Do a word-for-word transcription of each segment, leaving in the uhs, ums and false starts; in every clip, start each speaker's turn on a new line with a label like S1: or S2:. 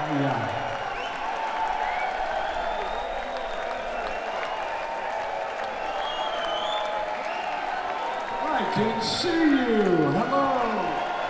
S1: Yeah. I can see you. Hello.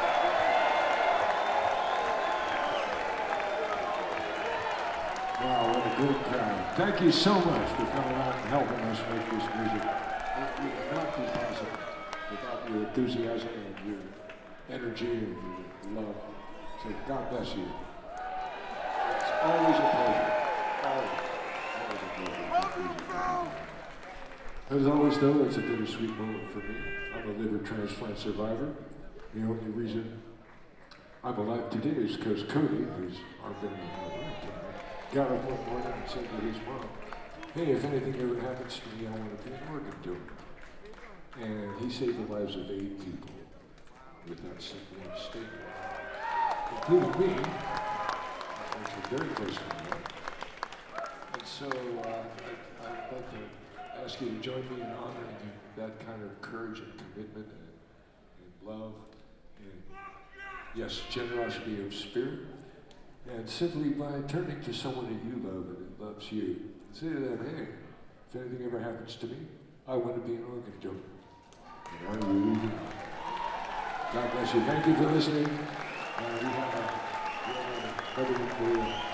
S1: Wow, what a good crowd. Thank you so much for coming out and helping us make this music. It would not be possible without your enthusiasm and your energy and your love. So God bless you. It's always a pleasure. Always. Always a pleasure. As always, though, it's a bittersweet moment for me. I'm a liver transplant survivor. The only reason I'm alive today is because Cody, who's our band tonight, got up one morning and said to his mom, hey, if anything ever happens to me, I want to be an organ donor. And he saved the lives of eight people with that simple statement, including me, which was very close to me. And so uh, I, I'd like to ask you to join me in honoring that kind of courage and commitment and, and love and, yes, generosity of spirit. And simply by turning to someone that you love and that loves you, say to them, hey, if anything ever happens to me, I want to be an organ donor. And I really do. God bless you. Thank you for listening. Uh, we have a, we have a, another one for you.